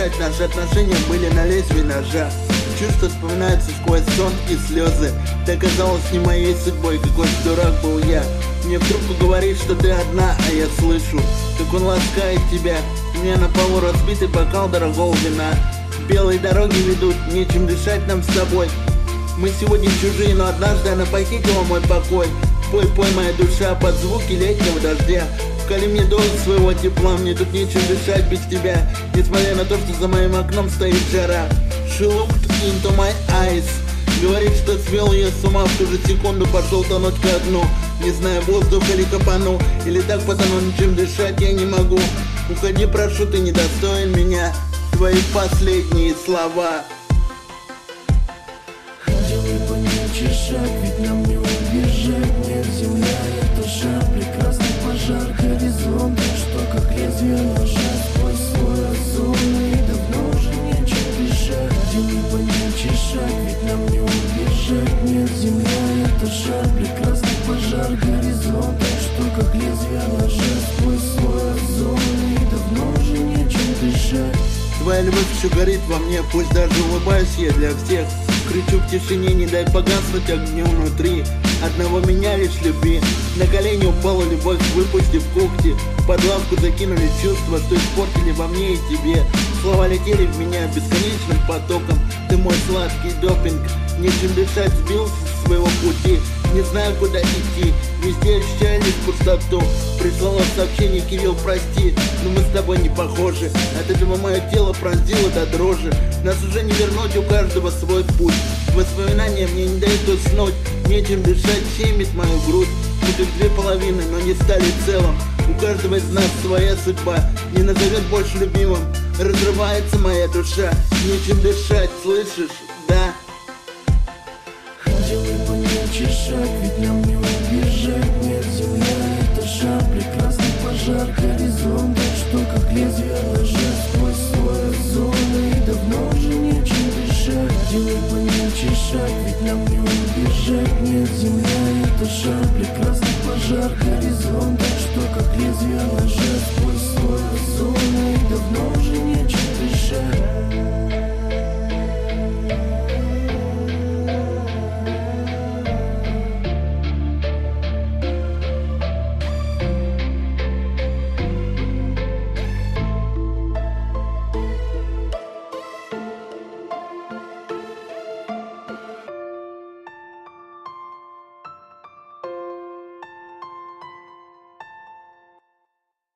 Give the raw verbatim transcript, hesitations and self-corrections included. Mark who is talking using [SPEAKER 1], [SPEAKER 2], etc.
[SPEAKER 1] дышать. Наши отношения были на лезвии ножа. Чувства вспоминаются сквозь сон и слезы. Ты оказалась не моей судьбой, какой же дурак был я. Мне в трубку говорит, что ты одна, а я слышу, как он ласкает тебя. У меня на полу разбитый бокал дорогого вина. Белые дороги ведут, нечем дышать нам с тобой. Мы сегодня чужие, но однажды она похитила мой покой. Пой, пой, моя душа, под звуки летнего дождя. Вкали мне дозу своего тепла, мне тут нечем дышать без тебя. Несмотря на то, что за моим окном стоит жара. She looked into my eyes. Говорит, что свел ее с ума, в ту же секунду пошел тонуть ко дну. Не знаю, воздух или капану, или так потому, ничем дышать я не могу. Уходи, прошу, ты недостоин меня. Твои последние слова.
[SPEAKER 2] Делай помельче шаг, ведь нам не убежать. Нет, земля — это шар, прекрасный пожар. Горизонт, что как лезвие ножа. Сквозь слой озона, и давно уже нечем дышать. Делай помельче шаг, ведь нам не убежать. Нет, земля — это шар, прекрасный пожар. Горизонт, что как лезвие ножа. Сквозь слой озона, и давно уже нечем дышать.
[SPEAKER 1] Твоя любовь еще горит во мне, пусть даже улыбаюсь я для всех. Кричу в тишине, не дай погаснуть огню внутри. Одного меня лишь люби. На колени упала любовь, выпустив когти. Под лавку закинули чувства, что испортили во мне и тебе. Слова летели в меня бесконечным потоком. Ты мой сладкий допинг. Нечем дышать, сбился с своего пути. Не знаю, куда идти, везде ощущаю лишь пустоту. Прислала сообщение: Кирилл, прости, но мы с тобой не похожи. От этого мое тело пронзило до дрожи. Нас уже не вернуть, у каждого свой путь. Воспоминания мне не дают уснуть. Нечем дышать, щемит мою грудь. Мы как две половины, но не стали целым. У каждого из нас своя судьба, не назовет больше любимым. Разрывается моя душа, нечем дышать, слышишь, да?
[SPEAKER 2] Делай помельче шаг, ведь нам не убежать. Нет, земля — это шар, прекрасный пожар. Горизонт, что как лезвие ножа. Сквозь слой озона, и давно уже нечем дышать. Делай помельче шаг, ведь нам не убежать. Нет, земля — это шар, прекрасный пожар. Горизонт, что как лезвие ножа. Сквозь слой озона, и давно уже нечем дышать.